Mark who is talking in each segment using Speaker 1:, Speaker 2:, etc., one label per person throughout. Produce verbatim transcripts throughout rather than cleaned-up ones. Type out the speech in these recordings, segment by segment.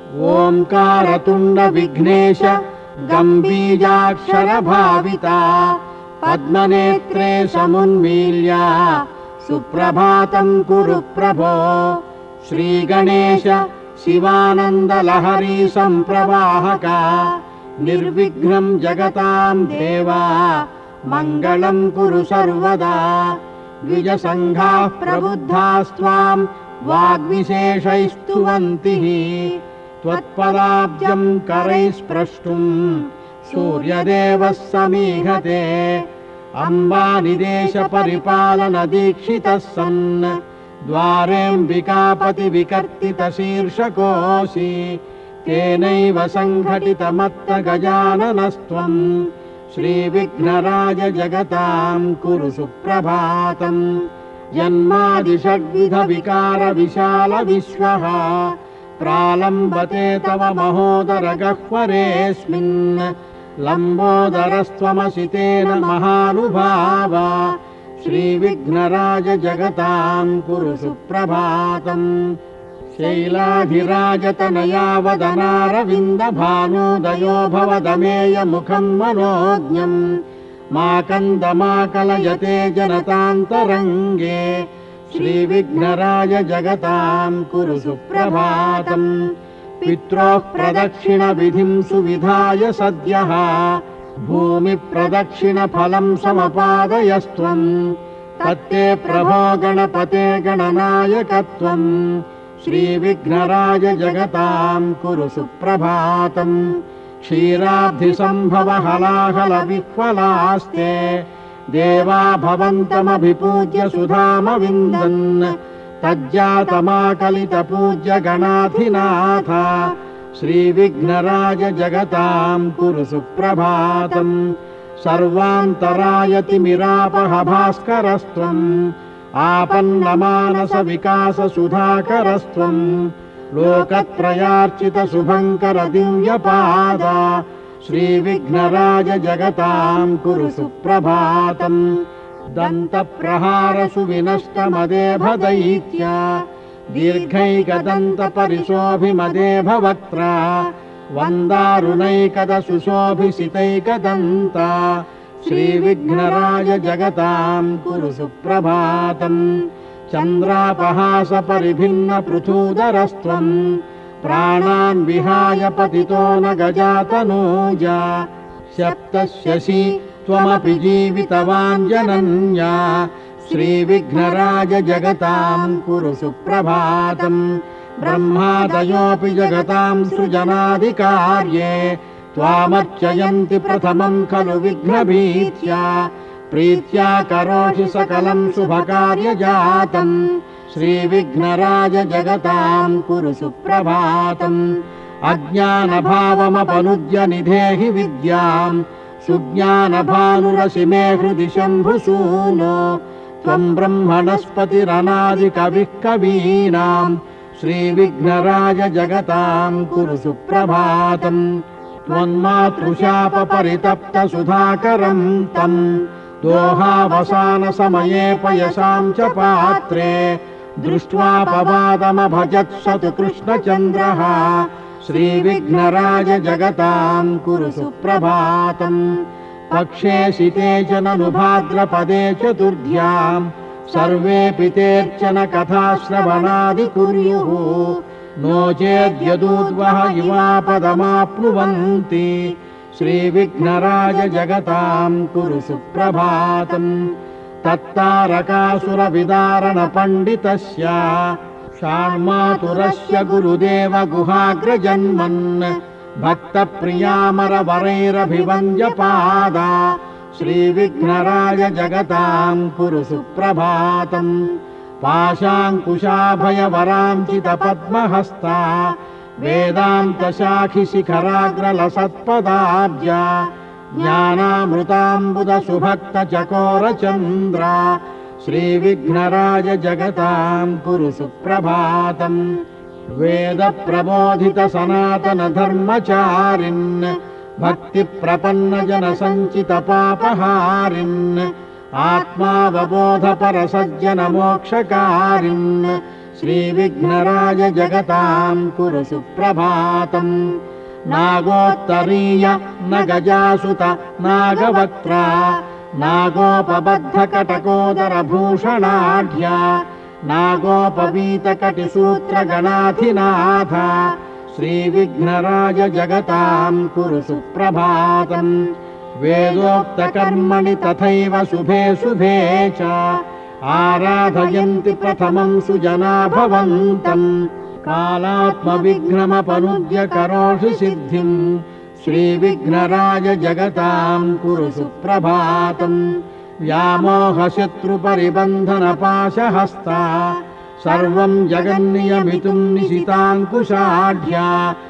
Speaker 1: ओंकारतुंड विघ्नेश गंभीराक्षर भाविता पद्मनेत्रे समुन्मील्या सुप्रभातं कुरु प्रभो। श्रीगणेश शिवानंद लहरी संप्रवाहका निर्विघ्नं जगतां देवा मंगलं कुरु सर्वदा। द्विजसंघाः प्रबुद्धास्त्वां वाग्विशेषैस्तुवन्तिः त्वत्पदाब्जं करैः स्प्रष्टुं सूर्यदेवः समीहते। अम्बानिदेश परिपालन दीक्षितः सन् द्वारेऽम्बिकापति विकर्तित शीर्षकोऽसि तेनैव सङ्घटितमत्त गजाननस्त्वं। श्रीविघ्नराज जगतां कुरु सुप्रभातम्। जन्मादिषड्विध विकार विशाल विश्वः प्रालम्बते तव महोदर गह्वरेऽस्मिन् लम्बोदरस्त्वमसि तेन महानुभाव। श्रीविघ्नराज जगतां कुरु सुप्रभातम्। शैलाधिराजतनयावदनारविन्द भानोदयो भवदमेय मुखं मनोज्ञम् माकन्दमाकलयते जनतान्तरङ्गे। श्रीविघ्नराज जगतां कुरु सुप्रभातम्। पित्रोः प्रदक्षिण विधिं सुविधाय सद्यः भूमि प्रदक्षिण फलं समपादयस्त्वं। तत्ते प्रभो गणपते गणनायकत्वम्। श्रीविघ्नराज जगतां कुरु सुप्रभातम्। क्षीराब्धिसम्भव हलाहल विह्वलास्ते देवा भवन्तमभिपूज्य सुधामविन्दन्। तज्जातमाकलित पूज्य गणाधिनाथ श्रीविघ्नराज जगतां कुरु सुप्रभातम्। सर्वान्तरायतिमिरापह भास्करस्त्वम् आपन्नमानस विकास सुधाकरस्त्वम्। लोकत्रयार्चित शुभङ्कर दिव्यपादा श्रीविघ्नराज जगतां कुरु सुप्रभातम्। दन्तप्रहार सुविनष्टमदेभ दैत्या दीर्घैकदन्त परिशोभिमदेभ वक्त्रा वन्दारुणैकद सुशोभिसितैकदन्ता श्रीविघ्नराज जगतां कुरु सुप्रभातम्। चन्द्रापहास परिभिन्न पृथूदरस्त्वम् प्राणान् विहाय पतितो न गजातनूजा। सप्तशशि त्वमपि जीवितवान् जनन्या श्रीविघ्नराज जगतां कुरु सुप्रभातम्। ब्रह्मादयोऽपि जगतां सृजनादिकार्ये त्वामर्चयन्ति प्रथमं खलु विघ्नभीत्या। प्रीत्या करोषि सकलं शुभकार्यजातम् श्रीविघ्नराज जगतां कुरु सुप्रभातम्। अज्ञानभावमपनुज्य निधेहि विद्यां सुज्ञानभानुरसि मे हृदि शम्भुसूनो। त्वं ब्रह्मणस्पतिरनादिकविः कवीनां श्रीविघ्नराज जगतां कुरु सुप्रभातम्। त्वन्मातृशाप परितप्त सुधाकरं तं दोहावसान समये पयसां च पात्रे दृष्ट्वा पवादमभजत्सतु कृष्णचन्द्रः श्रीविघ्नराज जगतां कुरु सुप्रभातम्। पक्षे शिते च ननु भाद्रपदे चतुर्ध्यां सर्वेऽपि तेऽर्चन कथाश्रवणादि कुर्युः। नो चेद्यदूद्वः युवापदमाप्नुवन्ति श्रीविघ्नराज जगतां कुरु सुप्रभातम्। तत्तारकासुरविदारण पण्डितस्य षाण्मातुरस्य गुरुदेव गुहाग्रजन्मन् भक्तप्रियामरवरैरभिवन्द्यपादा श्रीविघ्नराज जगतां कुरु सुप्रभातम्। पाशाङ्कुशाभयवराञ्चितपद्महस्ता वेदान्तशाखिशिखराग्रलसत्पदाब्जा ज्ञानामृताम्बुदसुभक्तचकोरचन्द्रा श्रीविघ्नराज जगतां कुरु सुप्रभातम्। वेदप्रबोधित सनातन धर्मचारिन् भक्तिप्रपन्न जनसञ्चित पापहारिन् आत्मावबोध परसज्जन मोक्षकारिन् श्रीविघ्नराज जगतां कुरु सुप्रभातम् नागोत्तरीय न गजासुत नागवक्त्रा नागोपबद्धकटकोदरभूषणाढ्या नागोपवीतकटिसूत्रगणाधिनाथ श्रीविघ्नराज जगतां कुरु सुप्रभातम् वेदोक्तकर्मणि तथैव शुभे शुभे च आराधयन्ति प्रथमं सुजना भवन्तम् कालात्मविघ्नमपनुद्य करोषि सिद्धिं श्रीविघ्नराज जगतां कुरु सुप्रभातम् व्यामोहशत्रुपरिबन्धनपाशहस्ता सर्वं जगन्नियमितुं निशिताङ्कुशाढ्या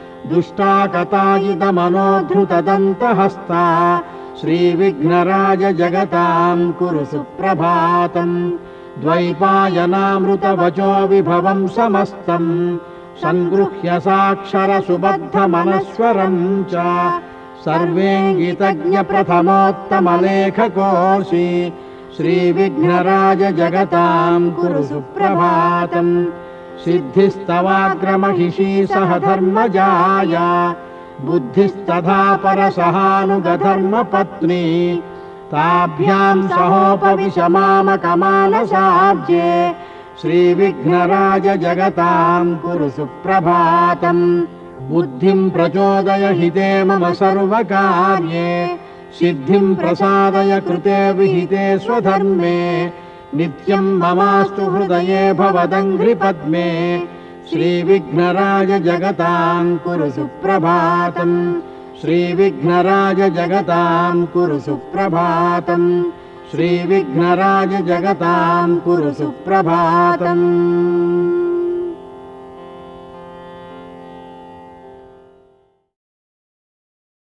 Speaker 1: दुष्टाकतायुधमनोद्धृतदन्तहस्ता श्रीविघ्नराज जगतां कुरु सुप्रभातम् द्वैपायनामृतवचो विभवं समस्तम् सङ्गृह्य साक्षरसुबद्धमनस्वरं च सर्वेङ्गितज्ञप्रथमोत्तमलेखकोऽसि श्रीविघ्नराज जगतां कुरु सुप्रभातम् सिद्धिस्तवाग्रमहिषी सह धर्मजाया बुद्धिस्तथा परसहानुगधर्मपत्नी ताभ्यां सहोपविशमामकमानसाब्जे श्रीविघ्नराज जगतां कुरु सुप्रभातम् बुद्धिं प्रचोदय हिते मम सर्वकार्ये सिद्धिं प्रसादय कृते विहिते स्वधर्मे नित्यं ममास्तु हृदये भवदङ्घ्रिपद्मे श्रीविघ्नराज जगतां कुरु सुप्रभातम् श्रीविघ्नराज जगतां कुरु सुप्रभातम् श्रीविघ्नराज जगतां कुरु सुप्रभातम्।